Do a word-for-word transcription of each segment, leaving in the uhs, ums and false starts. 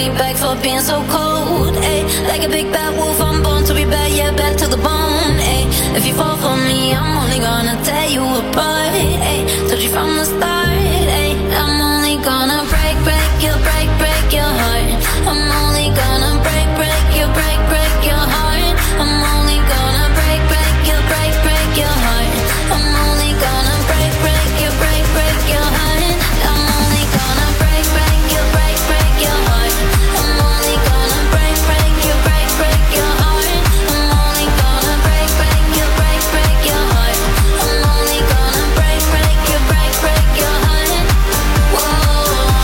me back for being so cold, ayy. Like a big bad wolf, I'm born to be bad, yeah, bad to the bone, ayy. If you fall for me, I'm only gonna tear you apart, ayy. Told you from the start, ayy. I'm only gonna break, break your, break, break your heart. I'm only gonna break, break your, break, break your heart. I'm only gonna break, break your, break, break your heart. I'm only gonna break, break your, break, break your heart. I'm only gonna break, break your, break, break your heart. I'm only gonna break, break your, break, break your heart. I'm only gonna break, break your, break, break your heart. I'm only gonna break, break your, break, break your heart. Whoa.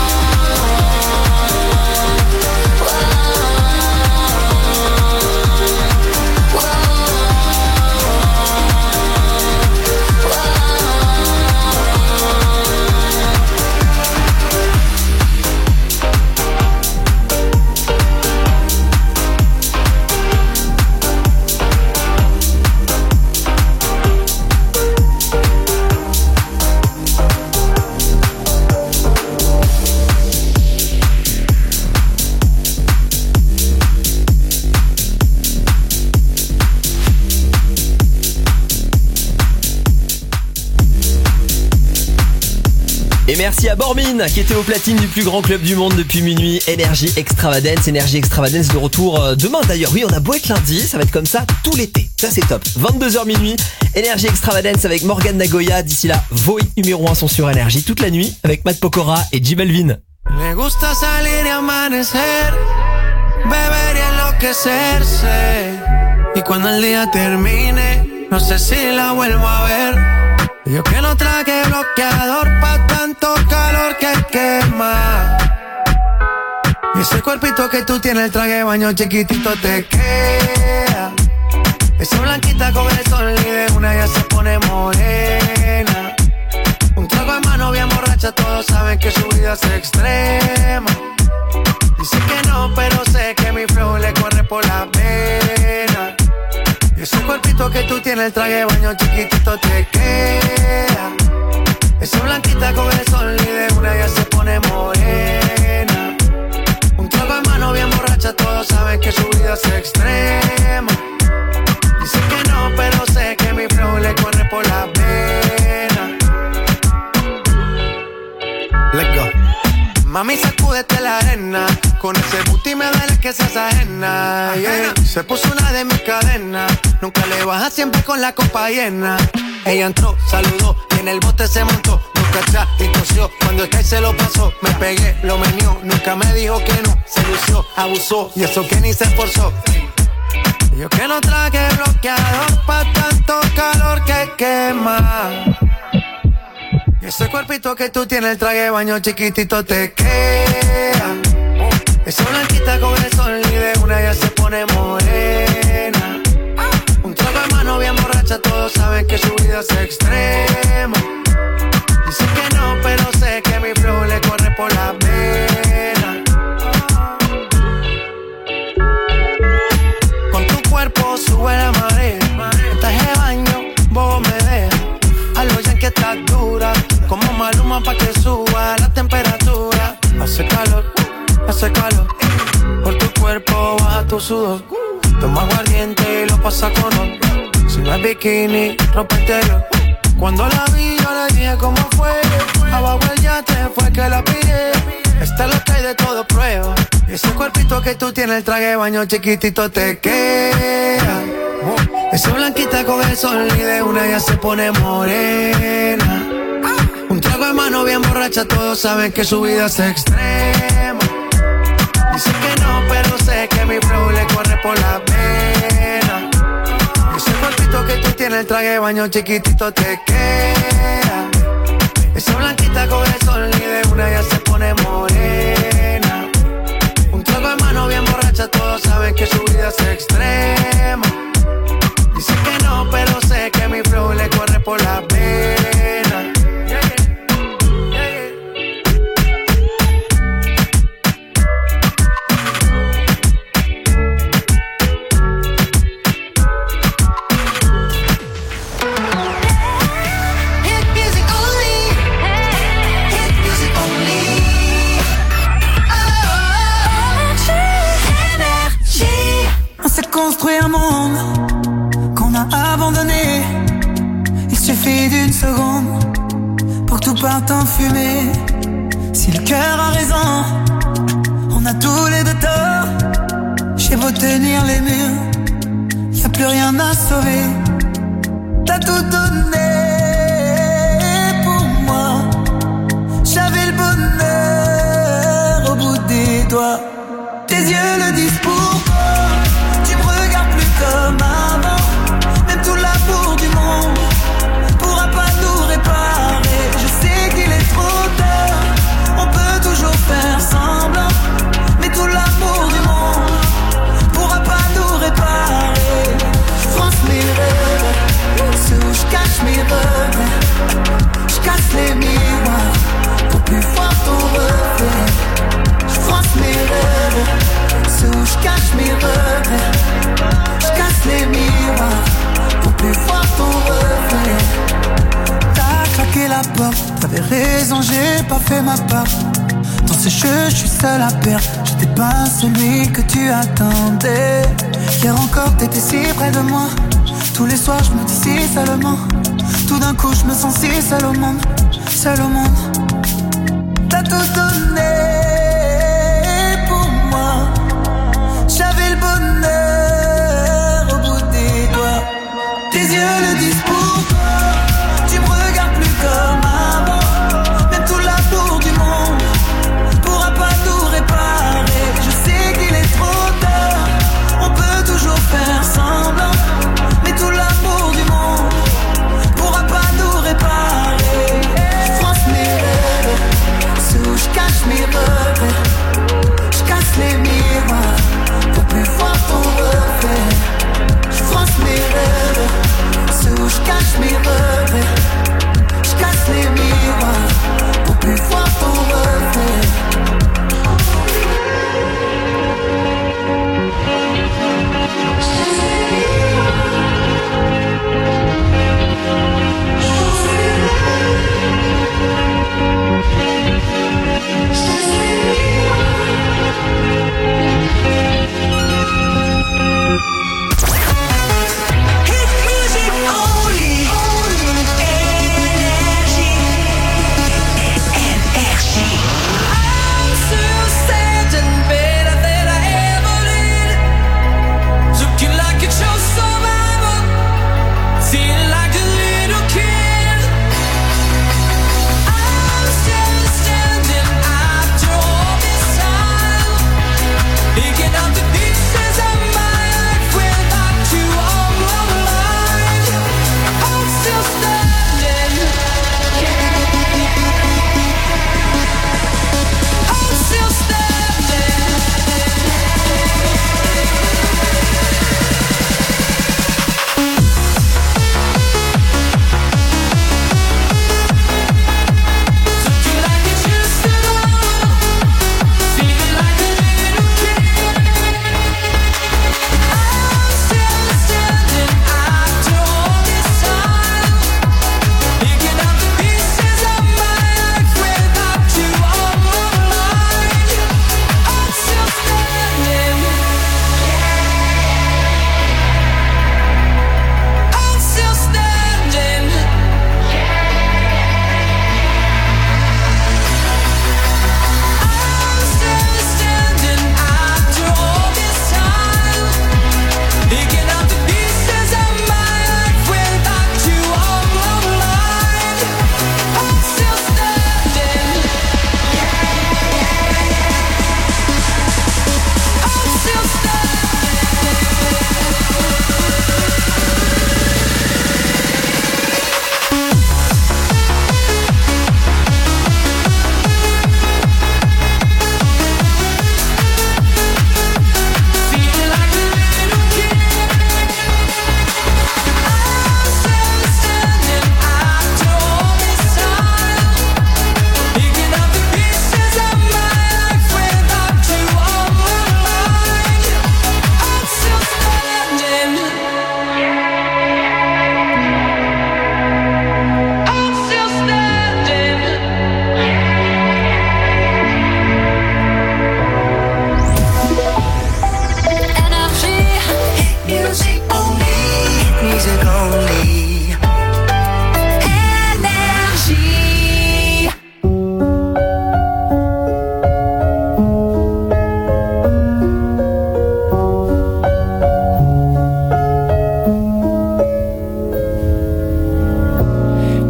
Et merci à Bormin qui était au platine du plus grand club du monde depuis minuit. Energy Extravagance, Energy Extravagance de retour demain d'ailleurs. Oui, on a beau être lundi, ça va être comme ça tout l'été. Ça c'est top. vingt-deux heures minuit, Energy Extravagance avec Morgan Nagoya. D'ici là, vos hits numéro un sont sur Energy toute la nuit avec Matt Pokora et J Balvin. Me gusta salir y amanecer, beber y enloquecerse. Y cuando el día termine, no sé si la vuelvo a ver. Yo que no traje bloqueador pa' tanto calor que quema. Y ese cuerpito que tú tienes, el traje de baño chiquitito te queda. Esa blanquita con el sol y de una ya se pone morena. Un trago en mano bien borracha, todos saben que su vida es extrema. Dice que no, pero sé que mi flow le corre por la pena. Y ese cuerpito que tú tienes, el traje de baño chiquitito te queda. Esa blanquita con el sol y de una ya se pone morena. Un trago en mano bien borracha, todos saben que su vida es extrema. Dice que no, pero sé que mi flow le corre por la pena. Let's go. Mami, sacúdete la arena. Con ese booty me duele que seas ajena, yeah. Se puso una de mis cadenas. Nunca le baja, siempre con la copa llena. Ella entró, saludó y en el bote se montó. Nunca atrás y tosió. Cuando el que se lo pasó, me pegué, lo menió. Nunca me dijo que no, se lució, abusó. Y eso que ni se esforzó. Yo que no traje bloqueador pa' tanto calor que quema. Y ese cuerpito que tú tienes, el traje de baño chiquitito te queda. Esa blanquita con el sol y de una ya se pone morena. Un trago en mano bien borracha, todos saben que su vida es extrema. Dice que no, pero sé que mi flow le corre por la pena. Con tu cuerpo sube la marea. En traje de baño, vos me dejas. A lo ya que estás dura, como Maluma pa' que suba la temperatura. Hace calor, hace calor. Por tu cuerpo baja tu sudor. Toma aguardiente y lo pasa con oro. Si no es bikini, ropa interior. Cuando la vi yo le dije cómo fue. Abajo el yate fue que la pillé. Esta es lo que hay de todo prueba. Y ese cuerpito que tú tienes, el traje de baño chiquitito te queda. Esa blanquita con el sol y de una ya se pone morena. Un trago de mano bien borracha, todos saben que su vida es extrema. Dice que no, pero sé que mi flow le corre por la pena. Ese cuerpito que tú tienes, el traje de baño chiquitito te queda. Esa blanquita con el sol y de una ya se pone morena. Un trago de mano bien borracha, todos saben que su vida es extrema. Dice que no, pero sé que mi flow le corre por la pena. Yeah, yeah. Yeah, yeah. Hit music only. Hit music only. secondes pour que tout parte en fumée. Si le cœur a raison, on a tous les deux tort. J'ai beau tenir les murs, y'a plus rien à sauver. T'as tout donné pour moi. J'avais le bonheur au bout des doigts. Tes yeux le disent pourquoi. Tu me regardes plus comme avant. Même tout l'amour du monde pourra pas nous réparer. Je sais qu'il est trop tard. On peut toujours faire semblant, mais tout l'amour du monde pourra pas nous réparer. Je France mes rêves, c'est où je cache mes regrets. Je casse les miroirs pour plus voir ton reflet. Je France mes rêves, c'est où je cache mes regrets. Je casse les miroirs pour plus voir ton reflet. T'as claqué la porte, t'avais raison, j'ai pas fait ma part. Dans ce jeu, je suis seul à perdre. J'étais pas celui que tu attendais. Hier encore, t'étais si près de moi. Tous les soirs, je me dis si seulement. Tout d'un coup, je me sens si seul au monde. Seul au monde. T'as tout donné pour moi. J'avais le bonheur au bout des doigts. Tes yeux le disent pourquoi. Tu me regardes plus comme avant. Même tout l'amour du monde pourra pas nous réparer. Je sais qu'il est trop tard. On peut toujours faire semblant, mais tout l'amour du monde pourra pas nous réparer. Je France mes rêves, c'est où je cache mes regrets. Je casse les miroirs pour plus voir ton reflet. Je France mes rêves, c'est où je cache mes regrets. Je casse les miroirs pour plus voir ton reflet.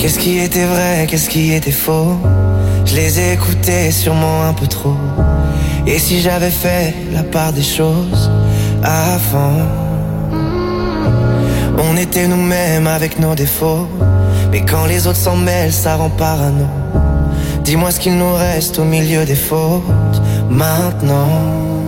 Qu'est-ce qui était vrai, qu'est-ce qui était faux? Je les ai écoutés sûrement un peu trop. Et si j'avais fait la part des choses avant? On était nous-mêmes avec nos défauts, mais quand les autres s'en mêlent, ça rend parano. Dis-moi ce qu'il nous reste au milieu des fautes maintenant.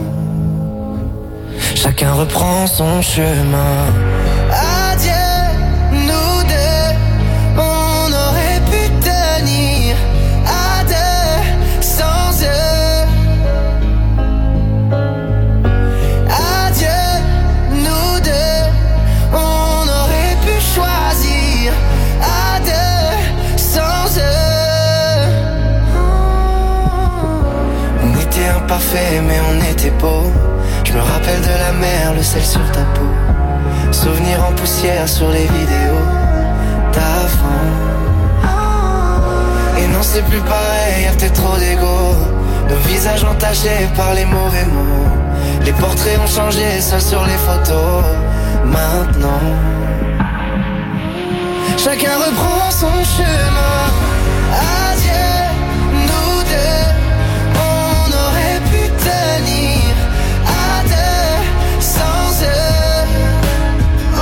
Chacun reprend son chemin. Adieu, nous deux, on aurait pu tenir à deux sans eux. Adieu, nous deux, on aurait pu choisir à deux sans eux. On était imparfaits mais on était beaux. Je me rappelle de la mer, le sel sur ta peau. Souvenirs en poussière sur les vidéos d'avant. Et non c'est plus pareil, y'a peut-être trop d'ego. Nos visages entachés par les mauvais mots. Les portraits ont changé, seuls sur les photos. Maintenant chacun reprend son chemin. Adieu, nous deux, on aurait pu tenir à deux sans eux. Oh,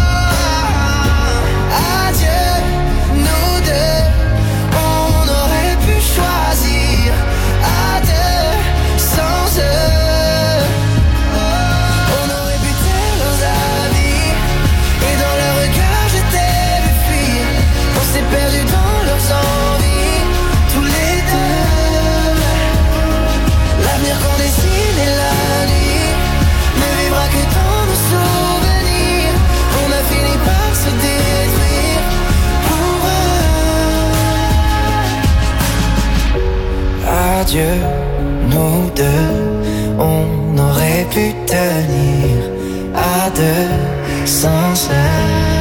adieu, nous deux, on aurait pu choisir à deux sans eux. On aurait pu taire leurs avis, et dans leur regard je t'ai vu fuir. On s'est perdu dans leurs envies, tous les deux. L'avenir qu'on dessine et la nuit ne vivra que dans nos souvenirs. On a fini par se détruire pour eux. Adieu, nous deux, on aurait pu tenir à deux sans eux.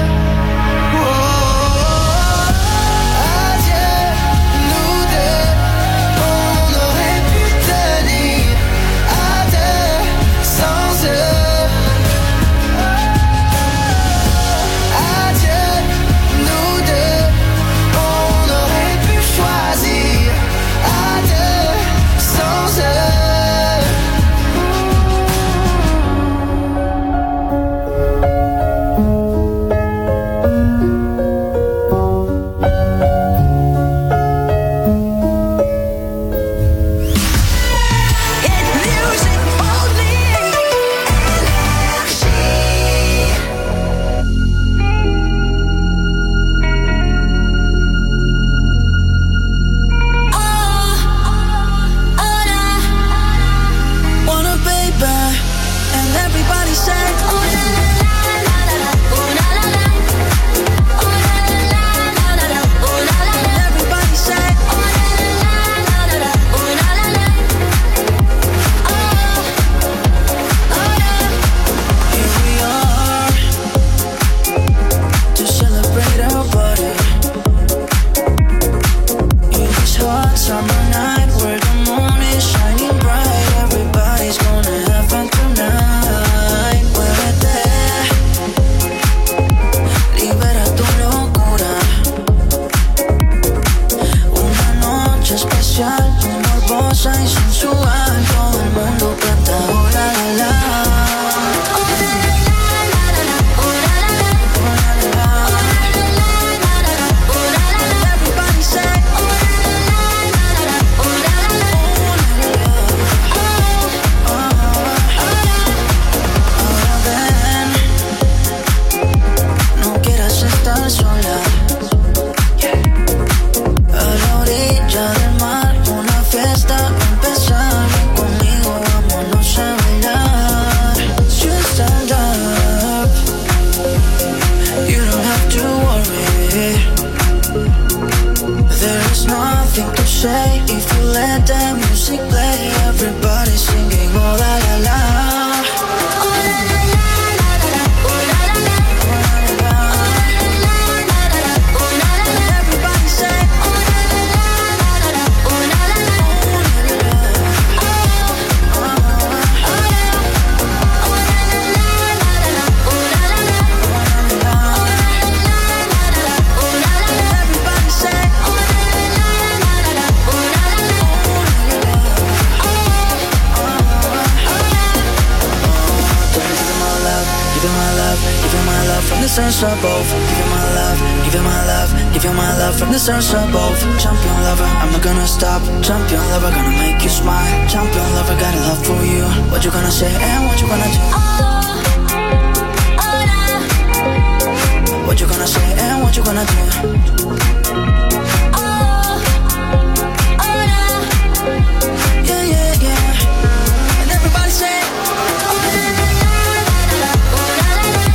the sun's above. Give you my love, give you my love, give you my love from the sun's above. Champion lover, I'm not gonna stop. Champion lover, gonna make you smile. Champion lover, got a love for you. What you gonna say and what you gonna do? Oh, oh, nah. What you gonna say and what you gonna do? Oh, oh, nah. Yeah, yeah, yeah. And everybody say, oh, nah, nah, nah, nah, oh, nah, nah, nah.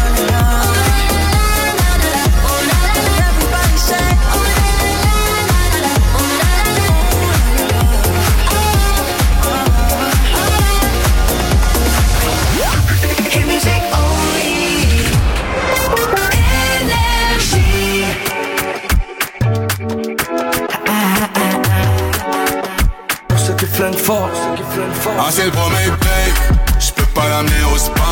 Ah c'est le premier babe, j'peux pas l'amener au spa.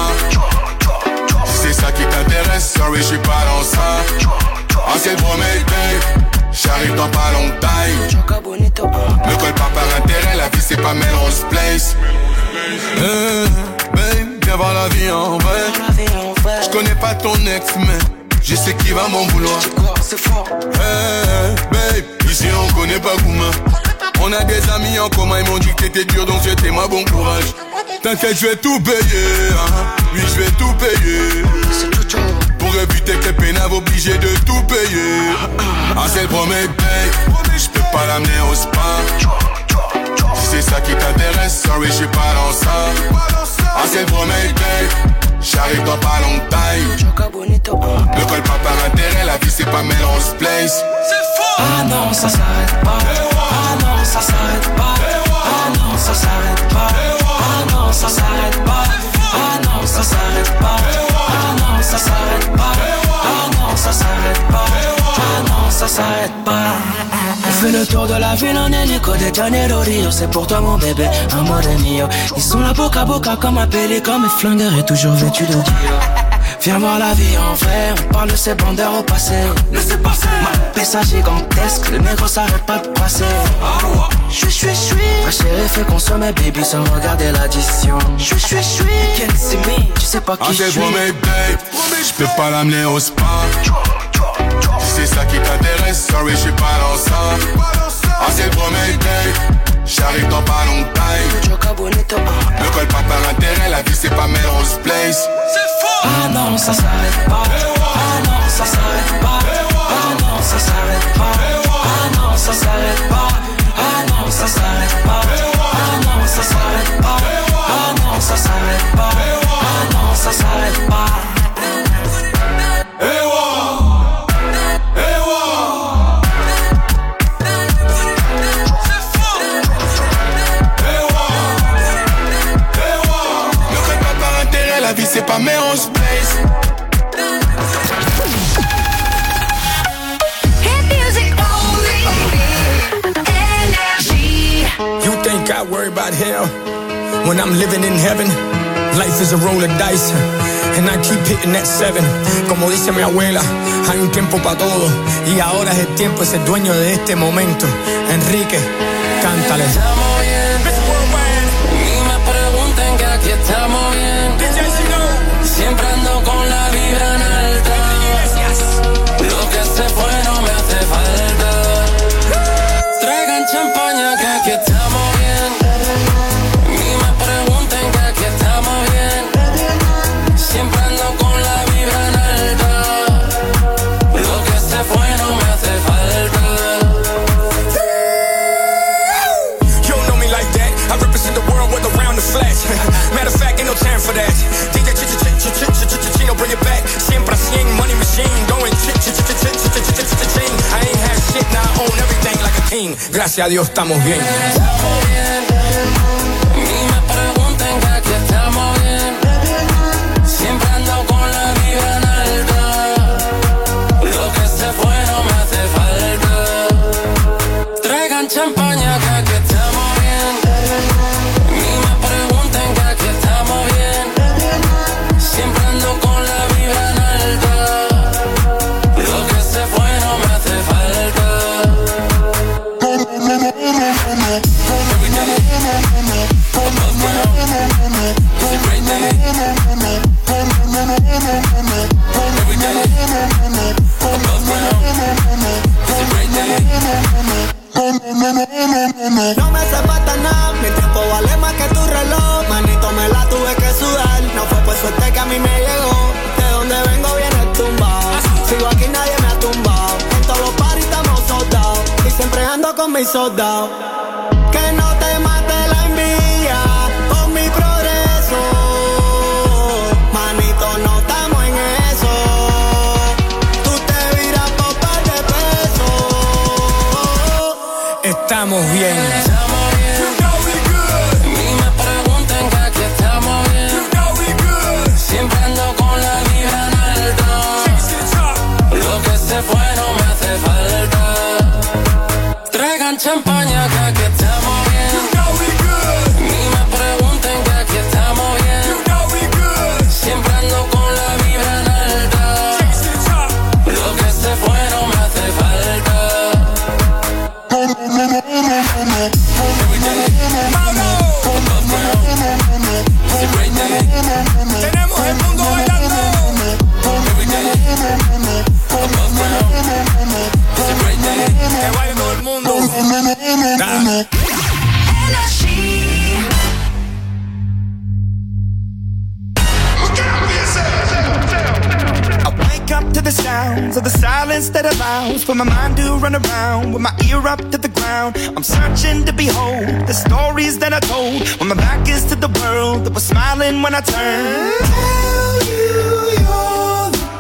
Si c'est ça qui t'intéresse, sorry j'suis pas dans ça. Ah c'est le premier babe, j'arrive dans pas longtemps. Me colle pas par intérêt, la vie c'est pas Melrose Place. Hey, babe, viens voir la vie en vrai. J'connais pas ton ex mais je sais qui va m'en vouloir. Hey, babe, ici on connaît pas Gouma. On a des amis en commun, ils m'ont dit que t'étais dur, donc souhaitez-moi bon courage. T'inquiète, je vais tout payer, hein. Oui, je vais tout payer. Pour éviter que les pénaves obligés de tout payer. Ah, c'est le premier babe, je peux pas l'amener au spa. Si c'est ça qui t'intéresse, sorry, je suis pas dans ça. Ah, c'est le premier babe, j'arrive dans pas longtemps. Ne colle pas par intérêt, la vie c'est pas Melrose Place. Ah non, ça s'arrête pas. Ah non, ça s'arrête pas. Ah non, ça s'arrête pas. Ah non, ça s'arrête pas. Ah non, ça s'arrête pas. Ah non, ça s'arrête pas. Ah non, ça s'arrête pas. Ah non, ça s'arrête pas. On fait le tour de la ville en hélico de Janeiro Rio. C'est pour toi mon bébé, amore mio. Ils sont là boca à boca comme un pélican. Mes flingueurs est toujours vêtu de Dio. Viens voir la vie en vrai, on parle de ces bandeurs au passé. Laissez passer. Ma pessa gigantesque, le négro s'arrête pas de passer. J'suis, j'suis, j'suis. Ma chérie fait consommer baby sans regarder l'addition. J'suis, j'suis, j'suis. Can't see me, tu sais pas qui j'suis. Ah c'est pour mes babes, j'peux pas l'amener au spa. Si c'est ça qui t'intéresse, sorry j'suis pas dans ça. Ah c'est pour mes babes, j'arrive dans pas longtemps. Ne colle pas par intérêt, la vie c'est pas Melrose Place. Ah non, ça s'arrête pas. Ah non, ça s'arrête pas. Ah non, ça s'arrête pas. Ah non, ça s'arrête pas. Ah non, ça s'arrête pas. Ah non, ça s'arrête pas. Ah non, ça s'arrête pas. Ah non, ça s'arrête pas. Hey, wow. Hey, wow. Hey, wow. Hey, wow. Ne colle pas par intérêt, la vie c'est pas Melrose Place. You think I worry about hell when I'm living in heaven? Life is a roll of dice and I keep hitting that seven. Como dice mi abuela, hay un tiempo para todo y ahora es el tiempo, es el dueño de este momento. Enrique, cántale. Estamos bien, ni me pregunten que aquí estamos bien. Siempre ando con la vibra en alta. Lo que se fue no me hace falta. Traigan champaña que aquí estamos bien. Ni me pregunten que aquí estamos bien. Siempre ando con la vibra en alta. Lo que se fue no me hace falta. You don't know me like that. I represent the world with around the flash. Matter of fact, ain't no time for that. D J Chino, bring it back. Siempre cien, money machine. Going ch-ch-ch-ch-ch-ch-ch-ch-ch-ch-ch-ch-ch-ch-ch-ch-ch-ch. I ain't had shit, now I own everything like a king. Gracias a Dios estamos bien. Estamos bien. Ni me pregunten que aquí estamos bien. Siempre ando con la vibra en alta. Lo que se fue no me hace falta. Traigan champaña que aquí estamos bien. Ni me pregunten que aquí estamos bien. Siempre ando con la vibra en alta. Lo que se fue no me hace falta. mis soldados. Que no te mate la envidia con mi progreso. Manito, no estamos en eso. Tú te viras por par de pesos. Estamos bien. Estamos bien. You know we good. Ni me pregunten que aquí estamos bien. You know we good. Siempre ando con la vibra en alta. Lo que se fue no me hace falta. Traigan champaña que aquí estamos bien. You know we good. Ni me pregunten que aquí estamos bien. You know we good. Siempre ando con la vibra en alta. Lo que se fue no me hace falta. Tenemos el mundo bailando. Que baile todo el mundo. Nah. Up to the sounds of the silence that allows for my mind to run around with my ear up to the ground. I'm searching to behold the stories that I told when my back is to the world that was smiling when I turned. Tell you you're the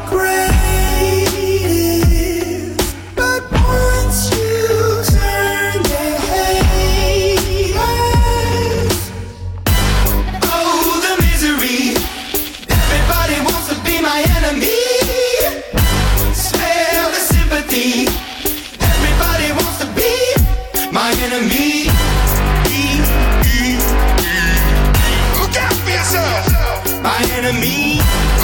greatest, but once you turn they hate us. Oh, the misery. Everybody wants to be my enemy. Everybody wants to be my enemy. Look out for yourself. My enemy.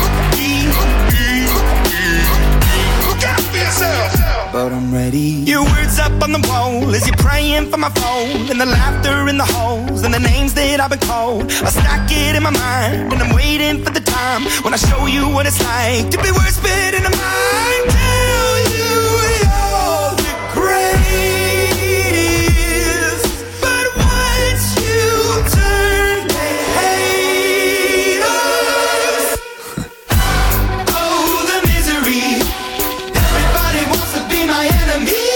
Look out for yourself. But I'm ready. Your words up on the wall as you're praying for my phone, and the laughter in the holes and the names that I've been called. I stack it in my mind and I'm waiting for the time when I show you what it's like to be worse fit in a mind. Tell you you're the greatest, but once you turn they hate us. Oh, the misery. Everybody wants to be my enemy.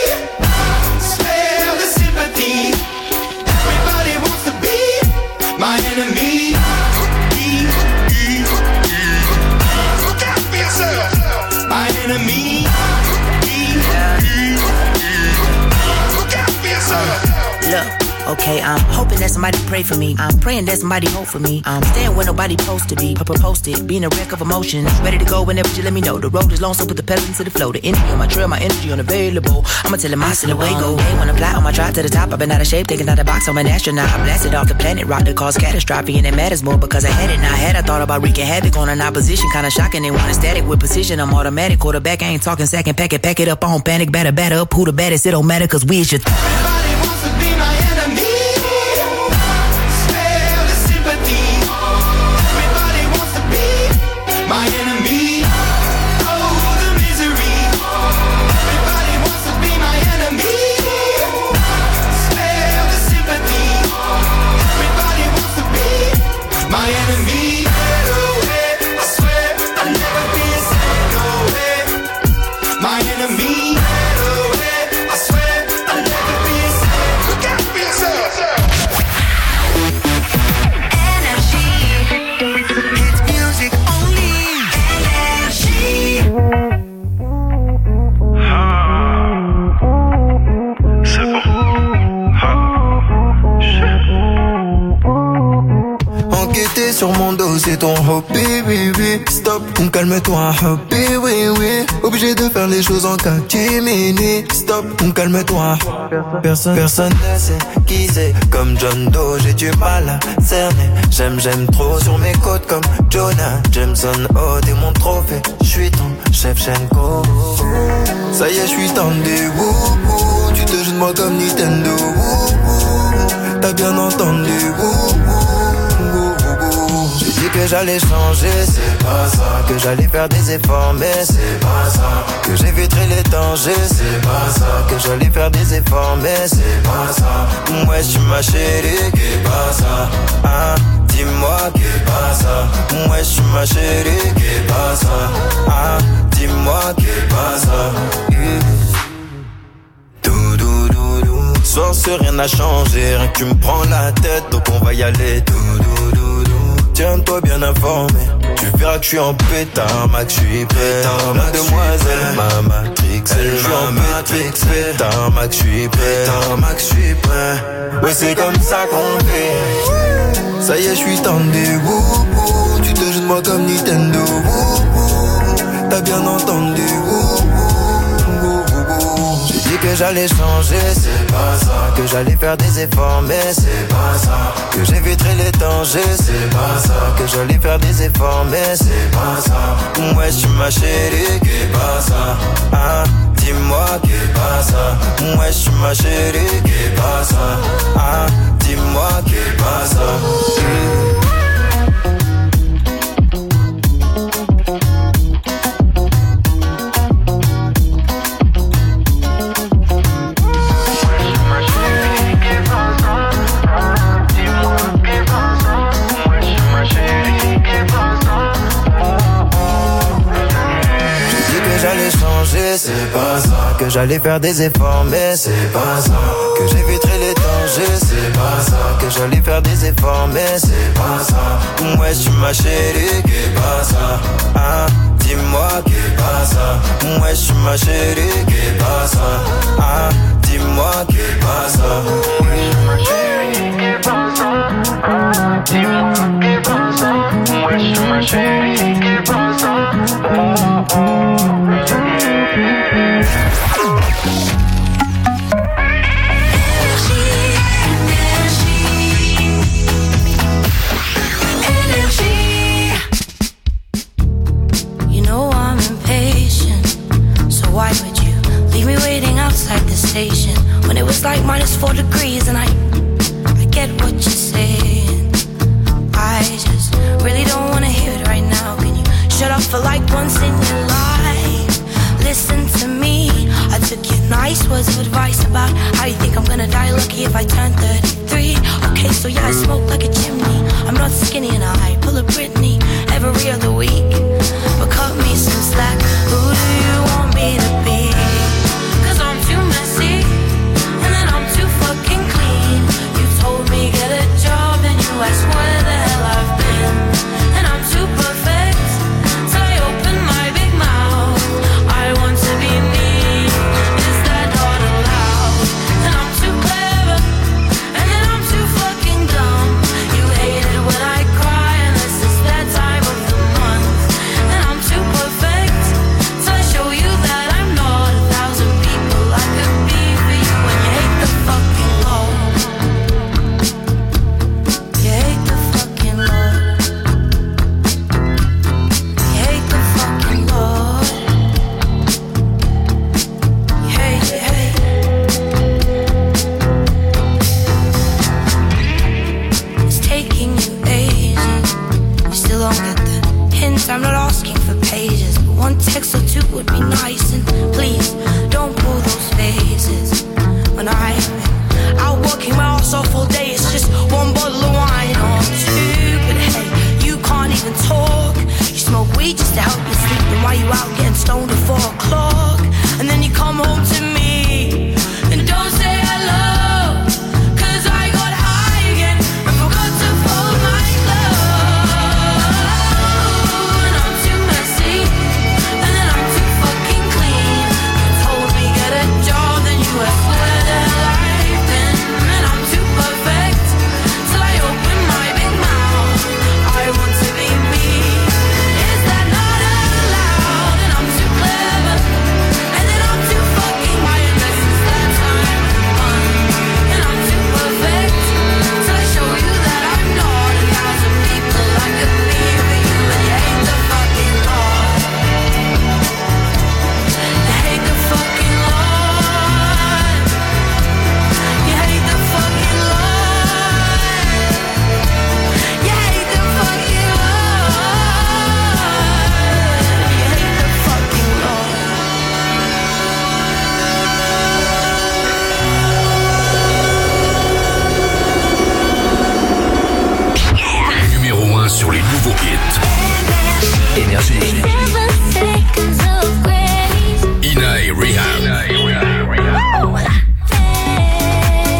Spare the sympathy. Everybody wants to be my enemy. Look out for yourself. My enemy. Look out for yourself. Look, okay, I'm hoping that somebody pray for me. I'm praying that somebody hope for me. I'm staying where nobody supposed to be. Posted, being a wreck of emotions. Ready to go whenever you let me know. The road is long, so put the pedal into the flow. The energy on my trail, my energy unavailable. I'ma tell him I still away go. Hey, when I fly on my drive to the top, I've been out of shape, taking out the box. I'm an astronaut. I blasted off the planet, rock that caused catastrophe, and it matters more because I had it. Now I had I thought about wreaking havoc on an opposition, kinda shocking. They want static with precision. I'm automatic. Quarterback, I ain't talking second. Pack it, pack it up. I don't panic. Batter, batter up. Who the baddest? It don't matter because we is your. Everybody wants to be my enemy. Spare the sympathy. Everybody wants to be my enemy. Oh, the misery. Everybody wants to be my enemy. Spare the sympathy. Everybody wants to be my enemy. I swear I'll never be a saint, no way. My enemy. I swear I'll never be a saint. Look out for yourself. It's music only. Energy. Enquêter sur mon dos, c'est ton hobby, oui, oui. Stop, calme-toi, hobby, oui, oui. Obligé de faire les choses en catimini. Stop, calme-toi. Personne, personne ne sait qui c'est. Comme John Doe, j'ai du mal à cerner. J'aime, j'aime trop sur mes côtes comme Jonah Jameson. Oh, t'es mon trophée. J'suis ton chef Shenko. Ça y est, j'suis tendu. Wouhou. Tu te joues de moi comme Nintendo. Wouhou. T'as bien entendu. Wouhou. J'ai dit que j'allais changer, c'est pas ça. Que j'allais faire des efforts, mais c'est pas ça. Que j'éviterai les dangers, c'est pas ça. Que j'allais faire des efforts, mais c'est pas ça. Ouais, tu ma chérie, qu'est pas ça. Ah, dis-moi, qu'est pas ça. Ouais, tu ma chérie, qu'est pas ça. Ah, dis-moi, qu'est pas ça. Dou, dou, dou, dou. soir c'est rien n'a changé, rien que tu me prends la tête, donc on va y aller. Dou, dou, dou, dou. Tiens-toi bien informé, tu verras que je suis en pétard, Max, je suis prêt. La demoiselle m'a matrixé, je suis en pétard, Max, je suis prêt. Max, je suis prêt. Ouais, c'est comme ça qu'on fait. Ça y est, je suis tendu, wou, wou. Tu te joues de moi comme Nintendo, wou, wou. T'as bien entendu, wou, wou, wou, wou. J'ai dit que j'allais changer, c'est pas ça. Que j'allais faire des efforts, mais c'est pas ça. Que j'éviterai les dangers, c'est pas ça. Que j'allais faire des efforts, mais c'est pas ça. Ouais, je suis ma chérie, qu'est pas ça. Ah, dis-moi qu'est pas ça. Ouais, je suis ma chérie, qu'est pas ça. Ah, dis-moi qu'est pas ça. mmh. C'est pas ça. Que j'allais faire des efforts, mais c'est pas ça. Que j'éviterai les dangers, c'est pas ça. Que j'allais faire des efforts, mais c'est pas ça. Ouais, je suis ma chérie, qu'est pas ça. Ah, dis-moi qu'est pas ça. Ouais, je suis ma chérie, qu'est pas ça. Ah, dis-moi qu'est pas ça. Ouais, je suis ma chérie, qu'est pas ça. Ah, dis-moi qu'est pas ça. Ouais, je suis ma chérie, qu'est pas ça. Oh, oh. Why would you leave me waiting outside the station when it was like minus four degrees? And I, I get what you're saying. I just really don't wanna hear it right now. Can you shut up for like once in your life? Listen to me. I took your nice words of advice about how you think I'm gonna die lucky if I turn thirty-three. Okay, so yeah, I smoke like a chimney. I'm not skinny and I pull a Britney every other week. But cut me some slack. Who do you want me to be? Cause I'm too messy and then I'm too fucking clean. You told me get a job and you asked where the hell I've been. And I'm too perfect till I open my big mouth. I want to be me. Is that not allowed? And I'm too clever and then I'm too fucking dumb. You hate it when I cry unless it's that time of the month. And I'm too perfect till I show you that I'm not a thousand people I could be for you. When you hate the fucking Lord, you hate the fucking Lord, you hate the fucking Lord, you hate, you hate. It's taking you ages, you still don't get the hint. I'm not asking for pages, but one text or two would be nice. And please, don't pull those faces. When I'm out working my ass off all day, it's just one bottle of wine or two. But hey, you can't even talk. You smoke weed just to help you sleep. And while you out getting stoned at four o'clock, and then you come home to me and don't say hello. Cause I got high again and forgot to fold my clothes. And I'm too messy and then I'm too fucking clean. You told me get a job, then you asked where the hell I've been. And I'm too perfect till I open my big mouth. I want to be me. Is that not allowed? And I'm too clever and then I'm too fucking high unless it's that time of the month. And I'm too perfect till I show you that I'm not a thousand people I could be for you. And you hate the fucking Lord, you hate the fucking Lord, you hate the fucking Lord, you hate the fucking Lord, you hate the fucking Lord. Numéro un sur les nouveaux hits. Énergie. Inai Rehab.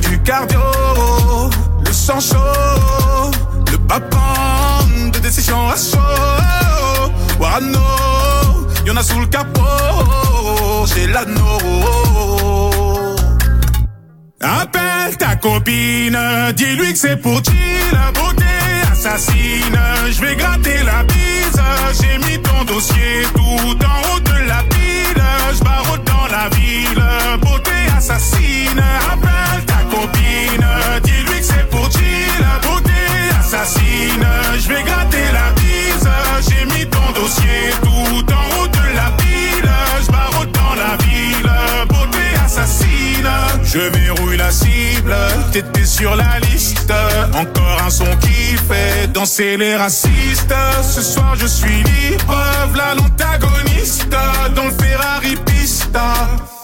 du cardio, le sang chaud, le papin de décision à chaud. Warano, y'en a sous le capot, j'ai l'anneau. Appelle ta copine, dis-lui que c'est pour chill, la beauté assassine. Je vais gratter la bise, j'ai mis ton dossier tout en haut de la pile. Je barre dans la ville, beauté assassine. Appelle ta copine, dis-lui que c'est pour chill, la beauté assassine. Je vais gratter la bise, j'ai mis ton dossier tout en haut de la pile. Je barre dans la ville, beauté assassine. Je verrouille la cible, t'étais sur la liste. Encore un son qui fait danser les racistes. Ce soir je suis libre, v'là l'antagoniste dans le Ferrari Pista.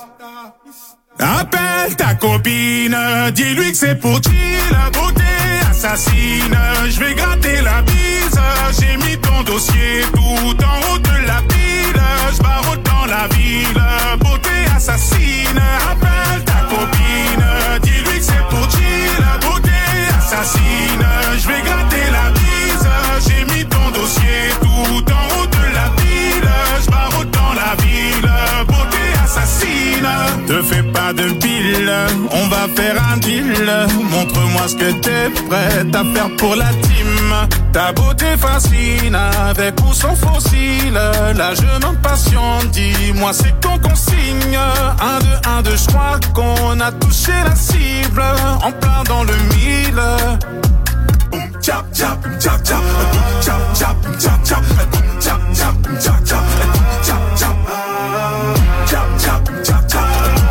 Appelle ta copine, dis-lui que c'est pour chill, la beauté assassine. Je vais gratter la bise, j'ai mis ton dossier tout en haut de la pile. Je barre dans la ville, beauté assassine. Appelle ta copine, dis-lui que c'est pour chill, la beauté assassine. Je vais gratter la bise, j'ai mis ton dossier tout en haut de la pile. Je barre dans la ville, beauté assassine. Te fais pas de pile, on va faire un deal. Montre-moi ce que t'es prête à faire pour la team. Ta beauté fascine, avec ou sans fossile. Là je m'impatiente, dis-moi c'est qu'on consigne. Un, deux, un, deux, je crois qu'on a touché la cible. En plein dans le mille. Boum, tchap, tchap, tchap, tchap. Boum, tchap, tchap, tchap, tchap. Boum, tchap, tchap, tchap, tchap. Boum, tchap, tchap. Tchap, tchap, tchap, tchap.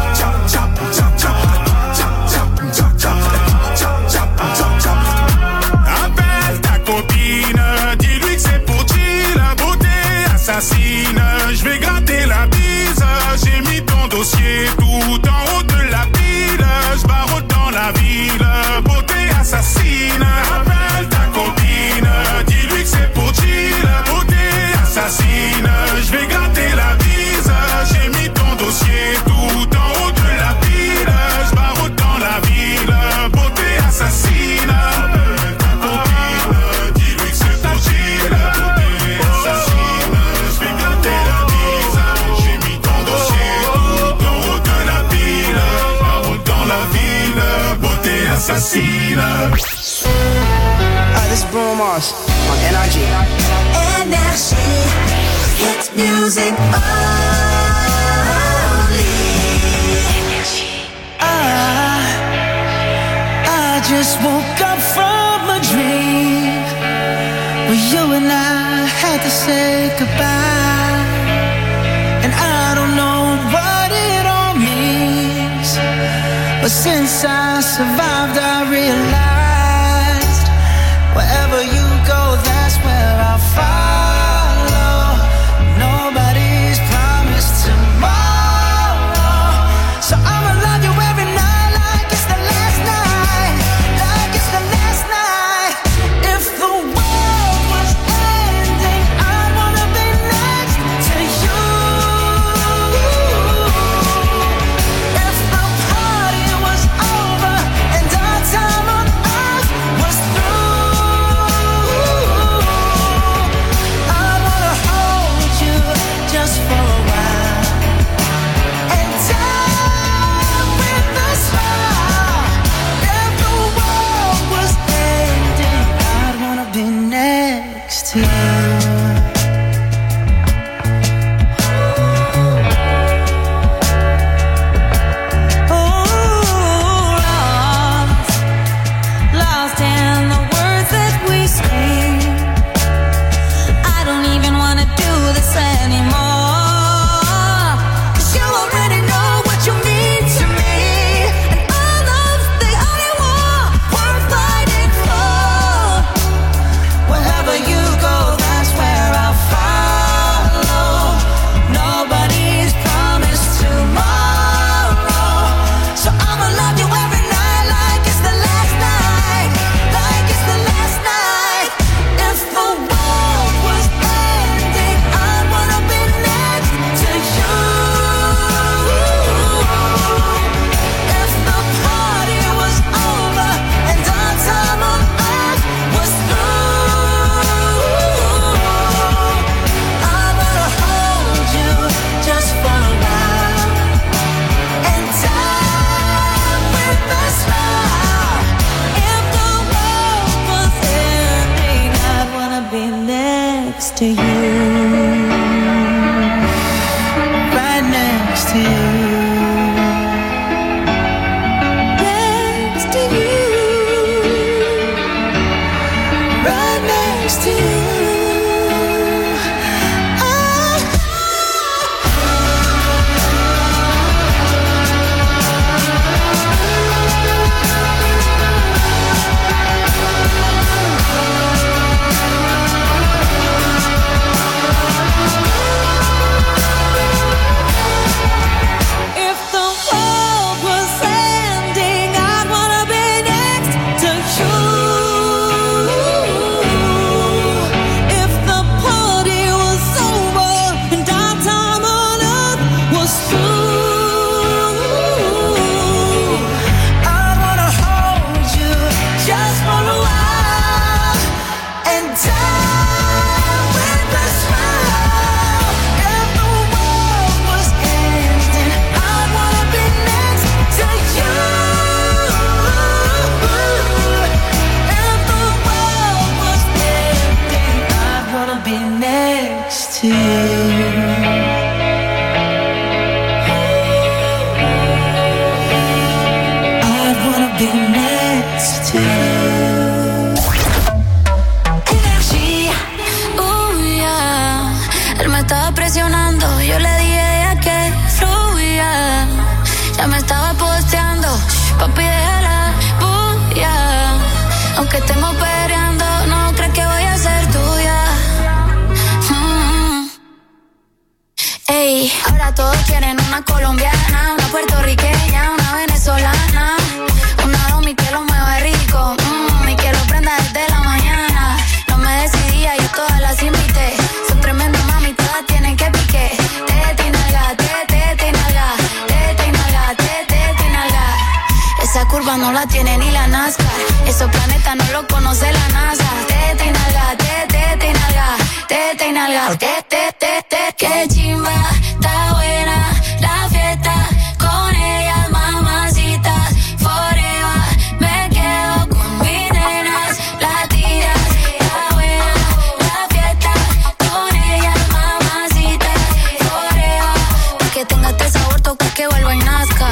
Appelle ta copine, dis-lui que c'est pour chill, la beauté assassine. Je vais gratter la bise, j'ai mis ton dossier tout en haut de la pile. Je barre dans la ville, beauté assassine. Appelle ta copine, dis-lui que c'est pour chill, la beauté assassine. Je vais gratter la bise, j'ai mis ton dossier tout en haut de la pile. Je barre dans la ville, beauté assassine. Assassine. Ah, this is Bruno Mars on N R G. Energy, hit music only. I, I just woke up from a dream where you and I had to say goodbye. And I don't know what it all means, but since I survived, I realized wherever you go, that's where I'll follow. Nobody's promised tomorrow, so I'ma love you every night like it's the last night, like it's the last night. If the world was ending, I wanna be next to you. If the party was over and our time on earth was through, si tu veux. Énergie, oh yeah. Él me estaba presionando, yo le dije que fluya. Ya me estaba posteando, papi déjala, bulla. Aunque estemos peleando, no crees que voy a ser tuya. Mm. Ey, ahora todos quieren una colombiana, una puertorriqueña, una venezolana, una domi que lo mueva rico, mm, y que lo prenda desde la mañana. No me decidía, yo todas las invité. Son tremendas mami, todas tienen que pique. Tete y nalga, tete y nalga, tete y nalga, tete y nalga. Esa curva no la tiene ni la NASCAR. Esos planetas no lo conoce la NASA. Tete y nalga, tete y nalga, tete y nalga, tete, tete. Qué chimba, está buena la fiesta. Con ellas, mamacitas, forever. Me quedo con mis nenas, latidas. Está buena la fiesta. Con ellas, mamacitas, forever. Pa' que tenga este sabor, toca que vuelva y nazca.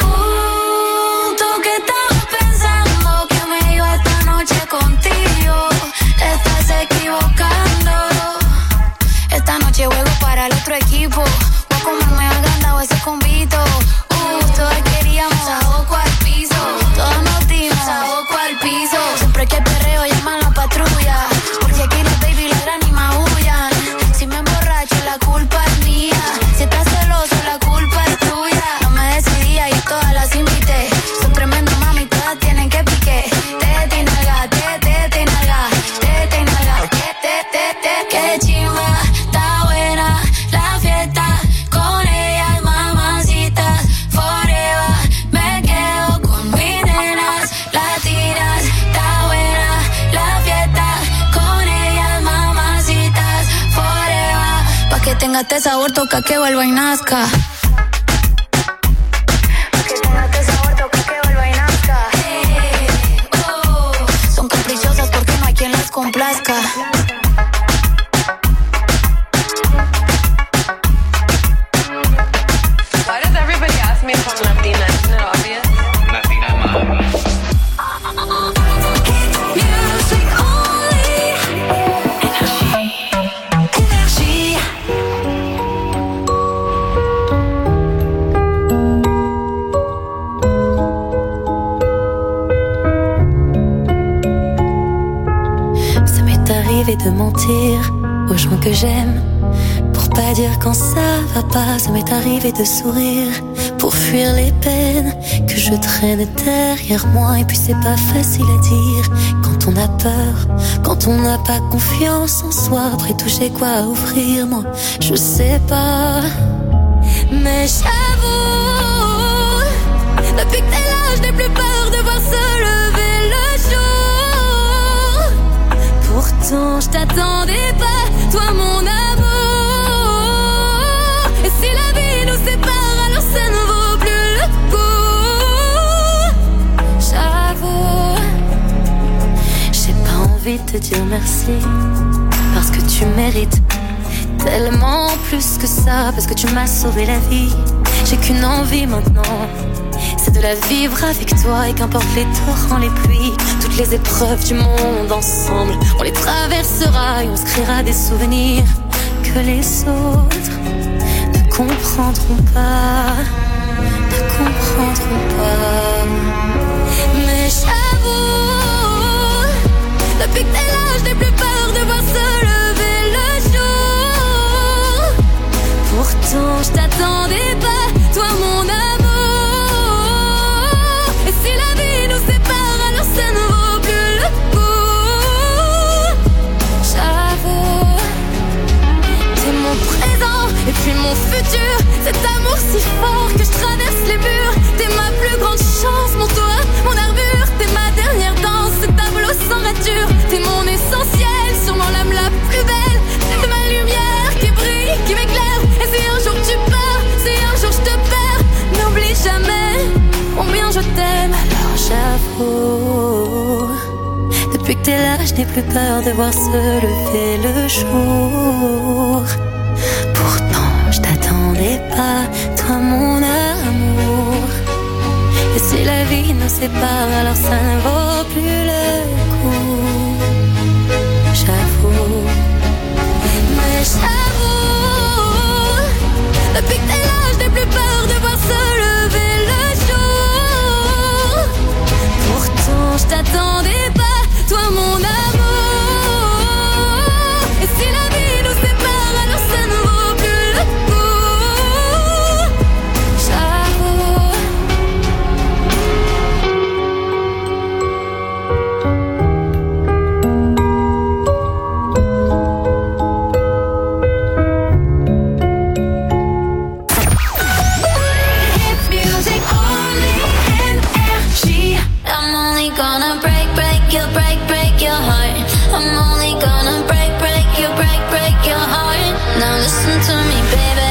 Contigo, estás equivocando. Esta noche juego para el otro equipo. Voy a comerme agrandado ese convito. Uh, todas queríamos a boco al piso. Todos nos dimos a boco al piso. Siempre que perreo llaman la patrulla. Porque aquí los baby ladran y maullan. Si me emborracho la culpa es mía. Si estás celoso la culpa es tuya. No me decidía y todas las invité. Son tremendas mami, todas tienen que pique. Tete y nalga, tete y nalga, tete y nalga, tete, tete. Qué chimba, está buena la fiesta. Con ellas, mamacitas, forever. Me quedo con mis nenas, latinas. Está buena la fiesta. Con ellas, mamacitas, forever. Pa' que tenga este sabor, toca que vuelva y nazca. Complazca. Why does everybody ask me if I'm Latina? Isn't it obvious? Latina mami. Music only. Énergie. Énergie. Arriver de mentir aux gens que j'aime pour pas dire quand ça va pas. Ça m'est arrivé de sourire pour fuir les peines que je traîne derrière moi. Et puis c'est pas facile à dire quand on a peur, quand on n'a pas confiance en soi. Après tout j'ai quoi à offrir, moi je sais pas. Mais j'avoue, depuis que t'es là je n'ai plus peur de voir se lever le jour. Pourtant je t'attendais pas, toi mon amour. Et si la vie nous sépare, alors ça ne vaut plus le coup. J'avoue, j'ai pas envie de te dire merci, parce que tu mérites tellement plus que ça. Parce que tu m'as sauvé la vie, j'ai qu'une envie maintenant, c'est de la vivre avec toi. Et qu'importe les torrents, les pluies, toutes les épreuves du monde ensemble, on les traversera et on se créera des souvenirs que les autres ne comprendront pas, ne comprendront pas. Mais j'avoue, depuis que t'es là, je n'ai plus peur de voir se lever le jour. Pourtant je t'attendais pas, toi mon amour. Et si la vie nous sépare, alors ça ne vaut plus le coup. J'avoue, t'es mon présent et puis mon futur. Cet amour si fort que je traverse les murs. T'es ma plus grande chance, mon toit, mon armure. T'es ma dernière danse, ce tableau sans rature. T'es mon essentiel, sûrement l'âme la plus belle. T'es ma lumière qui brille, qui m'éclaire. Et si un jour tu pars, si un jour je te perds, n'oublie jamais combien je t'aime. Alors j'avoue, depuis que t'es là, je n'ai plus peur de voir se lever le jour. Pourtant je t'attendais pas, toi mon amour. Et si la vie nous sépare, alors ça ne vaut gonna break, break your, break, break your heart. I'm only gonna break, break your, break, break your heart. Now listen to me, baby.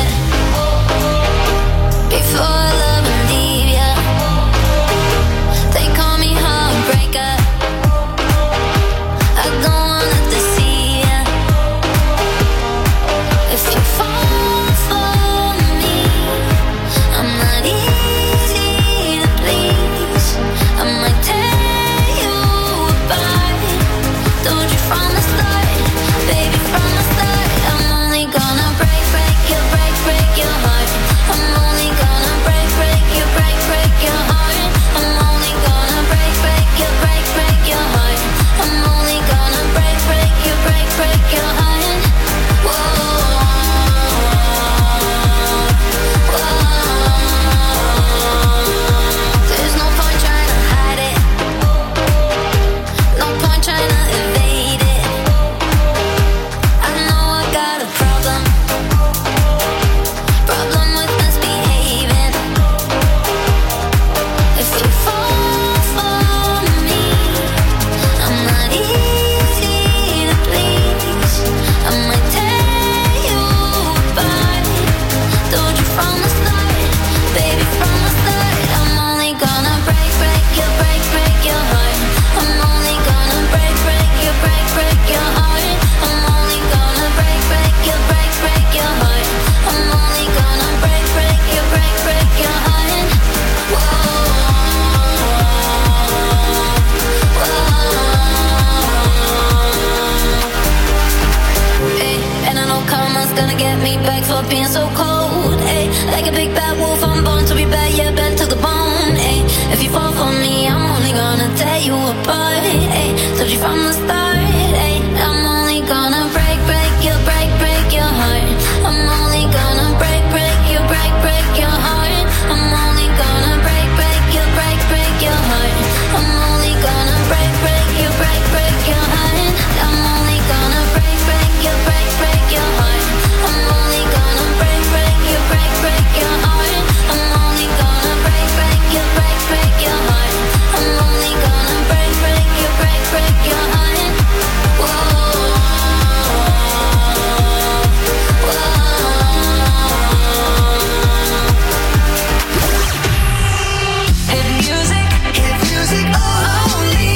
Before I love and leave ya, they call me heartbreaker. I don't wanna deceive ya. If you fall for me, I'm not easy to please. I might tear you apart. Told you from the start, baby, from the start. I'm only gonna break, break your, break, break your heart. I'm only gonna break, break your, break, break your heart. I'm only gonna break, break your, break, break your heart. I'm only gonna break, break your, break, break your heart. Whoa, whoa. There's no point trying to hide it. No point trying to evade it. I know I got a problem. Problem with misbehaving. If you fall for me, I'm not easy to please. I might tear you apart. Told you from the start, baby, from the start. I'm only gonna break, break your, break, break your heart. I'm only gonna break, break your, break, break your heart. I'm only gonna break, break your, break, break your heart. I'm only gonna break, break your, break, break your heart. Whoa, whoa. Hey, and I know karma's gonna get me back for being so cold. Hey, like a big bad wolf, I'm born to be bad, yeah, bad to the bone. Hey, if you fall for me, I'm only gonna tear you apart. Hey, told you from the start. Hey, I'm only gonna break, break your, break, break your heart. I'm only gonna break, break your, break, break your heart. I'm only gonna break, break your, break, break your heart. I'm only gonna break, break your, break, break your heart. I'm only gonna break, break your, break, break your heart. I'm only gonna break, break your, break, break your heart. I'm only gonna break, break your, break, break your heart. I'm only gonna break, break your, break, break your heart. Whoa, whoa. Hit music, hit music only.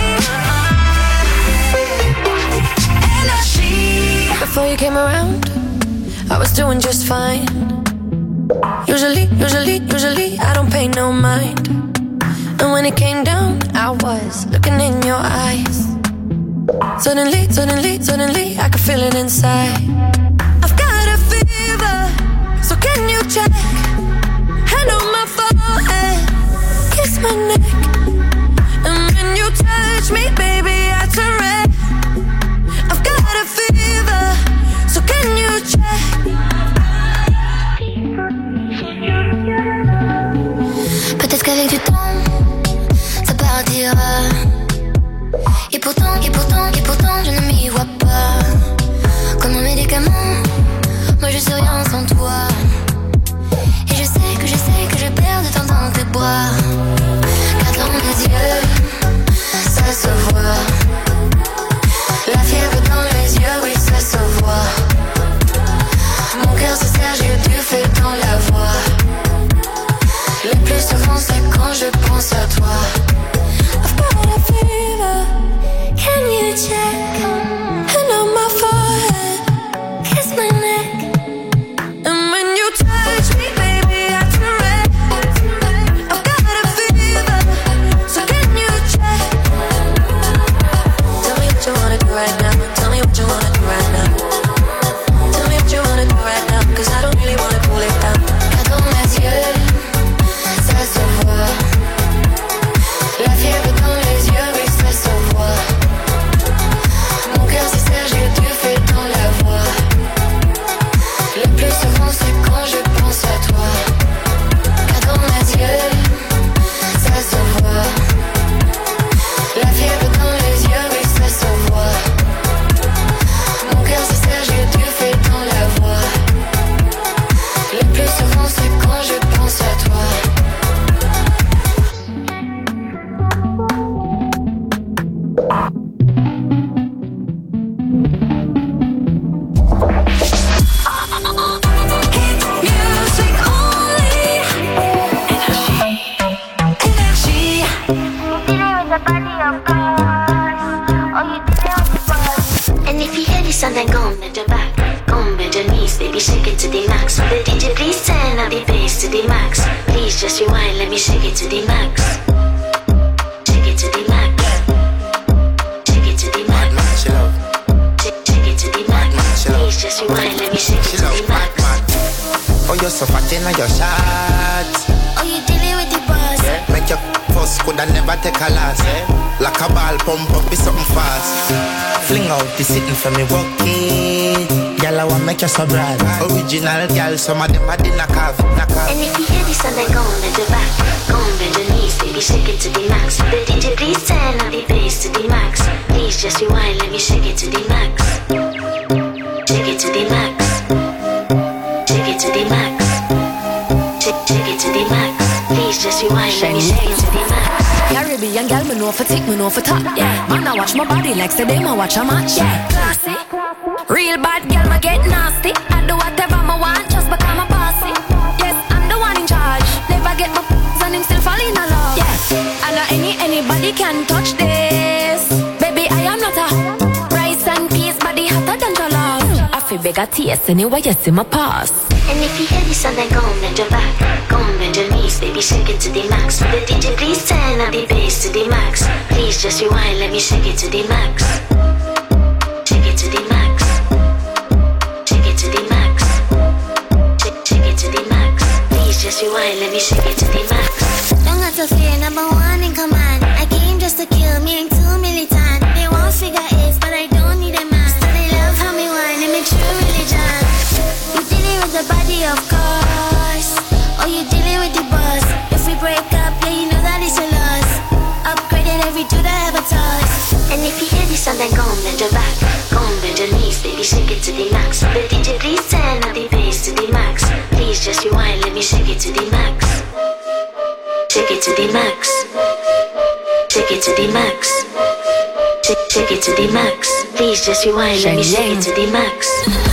Energy. Before you came around, I was doing just fine. Usually, usually, usually I don't pay no mind. And when it came down, I was looking in your eyes. Suddenly, suddenly, suddenly I could feel it inside. I've got a fever, so can you check? Hand on my forehead, kiss my neck. And when you touch me, baby, I turn red. I've got a fever, so can you check? Peut-être qu'avec du temps, ça partira. Et pourtant, et pourtant, et pourtant, je ne m'y vois pas. Comme un médicament, moi je suis rien sans toi. Et je sais que je sais que je perds de temps dans tes bras. Car dans mes yeux, ça se voit. La fièvre dans les yeux, oui, ça se voit. Mon cœur se serre, j'ai du feu dans la voix. Le plus souvent c'est quand je pense à toi. I've got a fever, can you check? Hand on my forehead, kiss my neck. And when you touch me, baby, I turn red. I've got a fever, so can you check? shake it to the max. The D J please turn up the bass to the max. Please just rewind, let me shake it to the max. Shake it to the max. Shake it to the max. Shake, shake it to the max. Please just rewind, let me shake it to the max. Oh, you're so fat in your shots. Oh, you dealing with the boss. Yeah. Make your first could I never take a loss. Yeah. Like a ball pump up is something fast. Fling out the sitting for me walk it. Girl, I wanna make you so bright. Original girl, some of them are the knock off, knock off. And if you hear this and then go on bend your back, go on bend your knees, baby, shake it to the max. The D J please turn up the bass to the max. Please just rewind, let me shake it to the max. Shake it to the max. Shake it to the max. Shake, shake it to the max. Please just rewind, let me shake it to the max. Caribbean girl, me know for tick, me know for top. Yeah, man, I watch my body like say them I watch a match. Yeah, classy. Real bad girl, me get nasty. I do whatever I want just because I'm bossy. Yes, I'm the one in charge. Never get my p***s and him still fall in love. Yeah, I know any anybody can touch this. Baby, I am not a rice and peas, body hotter than your love. I feel beg a taste anyway, you see my pass. And if you hear this and then go on bend your back, go on bend your knees, baby, shake it to the max. The D J please turn up the bass to the max. Please just rewind, let me shake it to the max. Shake it to the max. Shake it to the max. Shake, shake it to the max. Please just rewind, let me shake it to the max. Don't have to fear, number one in command. I came just to kill me and two militant. They won't figure it, but I don't need a man. So they love how me whine and make true religion. You dealing with the body, of course. Or you dealing with the boss. If we break up, yeah, you know that it's a loss. Upgraded every dude I ever touched. And if you hear this and then go on bend your back, go on bend your knees, baby, shake it to the max. The D J please turn up the bass to the max. Please just rewind, let me shake it to the max. Shake it to the max. Shake it to the max. Shake, shake it to the max. Please just rewind, let me shake it to the max.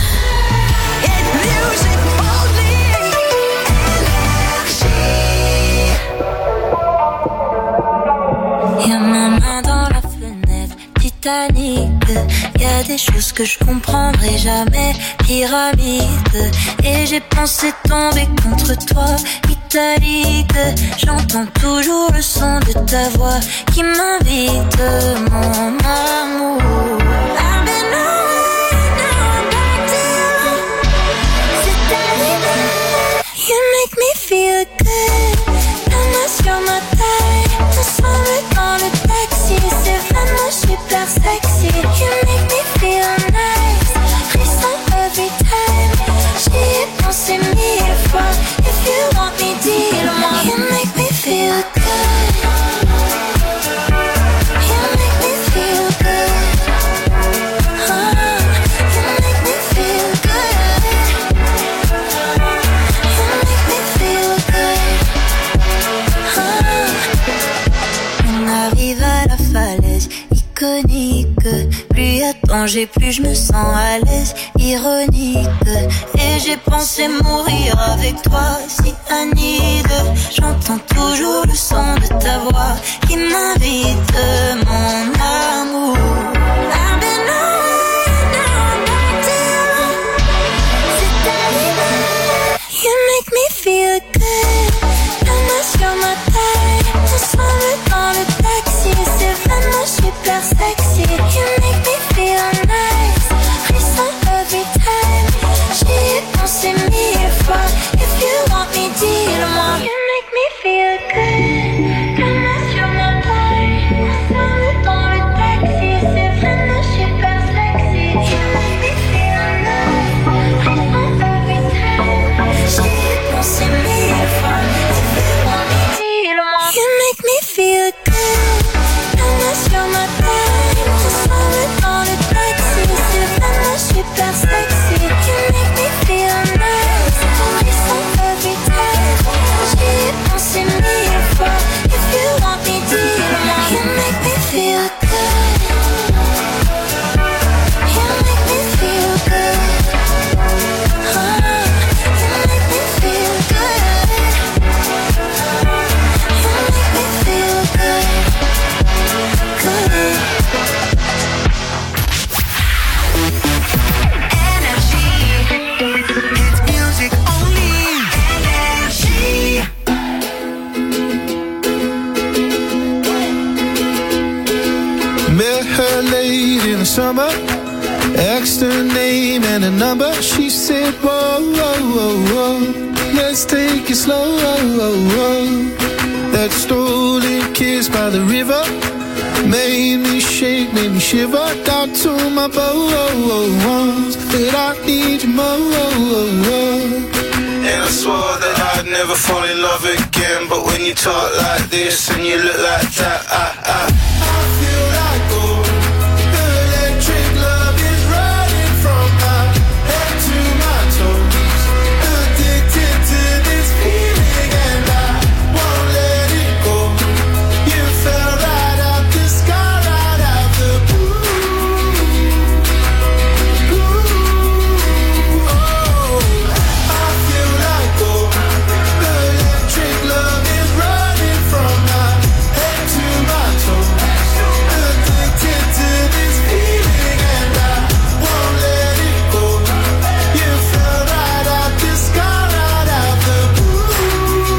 Y'a ma main dans la fenêtre, Titanic. Y'a des choses que je comprendrai jamais, pyramide. Et j'ai pensé tomber contre toi, italique. J'entends toujours le son de ta voix qui m'invite, mon amour. I've been away, now I'm back to you. C'est arrivé, you make me feel good. La main sur ma taille, ensemble dans le taxi, c'est vraiment super sexy. You make me feel nice, frisson every time. J'y ai pensé mille fois. If you want me, dis-le-moi. You make me feel good. You make me feel good. Oh, you make me feel good. You make me feel good. Oh. On arrive à la falaise iconique. Plus y a danger, plus je me sens à l'aise, ironique. Et j'ai pensé mourir avec toi, si Anide. J'entends toujours le son de ta voix qui m'invite, mon amour. I've been away, now I'm back to you. C'est arrivé, you make me feel good. La main sur ma taille, ensemble dans le taxi, c'est vraiment super sexy. You make me feel nice, frisson every time. J'y ai pensé mille fois. If you want me, dis-le-moi. You make me feel good. La main sur ma taille, ensemble dans le taxi, c'est vraiment super sexy. You make me feel nice, frisson every time. J'y ai pensé mille fois. If you want me, dis-le-moi. You make me feel good. La main sur ma taille, ensemble dans le taxi, c'est vraiment super sexy. You make me feel nice, frisson every time. J'y ai pensé mille fois. If you want me, dis-le-moi. You make me feel good. You make me feel good. Oh, you make me feel good. You make me feel good. Good. Energy. Met her late in the summer, asked her name and a number. She said, whoa, whoa, whoa, whoa, let's take it slow. That stolen kiss by the river made me shake, made me shiver. Down to my bones that I need you more. And I swore that I'd never fall in love again. But when you talk like this and you look like that, I, I, I feel like gold. The electric love is running from my head to my toes. Addicted to this feeling and I won't let it go. You fell right out the sky, right out the blue. Blue. Oh, I feel like gold. The electric love is running from my head to my toes. Addicted to this feeling and I won't let it go. You fell right out the sky, right out the blue.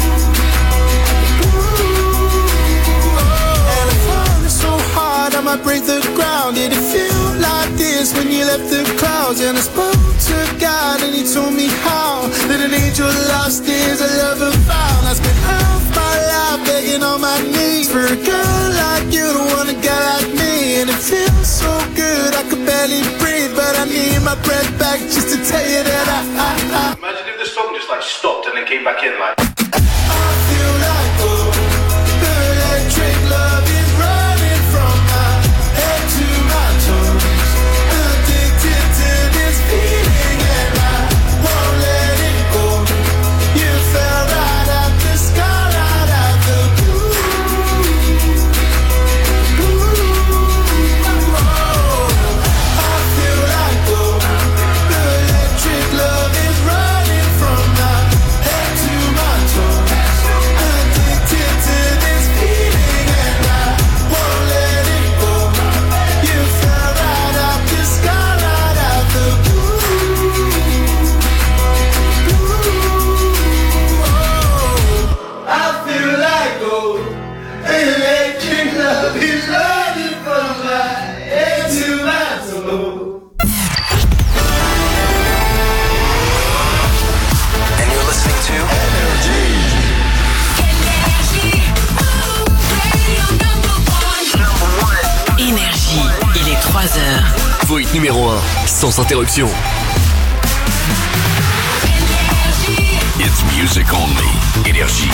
And I'm falling so hard I might break the ground. Did it feel like this when you left the clouds? And I spoke to God and he told me how that an angel lost is a lover found. I spent half my life begging on my knees for a girl like you to want a guy like me. And it feels so good I could barely breathe, but I need my breath back just to tell you that I, I, I Imagine if the song just like stopped and then came back in like. I feel like gold. The electric love is running from my head to my toes. Addicted to this feeling and I won't let it go. You fell right out the sky, right out the blue. Blue. Oh, I feel like gold. The electric love is running from my head to my toes. Addicted to this feeling and I won't let it go. You fell right out the sky, right out the blue. Blue. Oh, I feel like gold. Electric love is running from my head to my toes. And you're listening to Energy. Énergie, il est trois heures. Vos hits numéro un, sans interruption. It's music only. Énergie.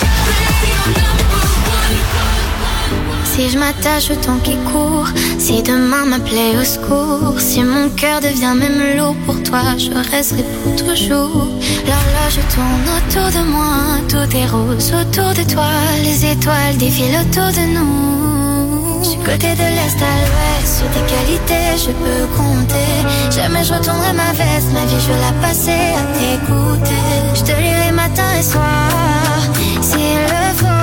Si je m'attache au temps qui court, si demain m'appelait au secours, si mon cœur devient même lourd pour toi, je resterai pour toujours. L'horloge tourne autour de moi, tout est rose autour de toi, les étoiles défilent autour de nous. Du côté de l'est à l'ouest, sur tes qualités je peux compter. Jamais je retournerai ma veste, ma vie je vais la passer à t'écouter. Je te lirai matin et soir, s'il le faut.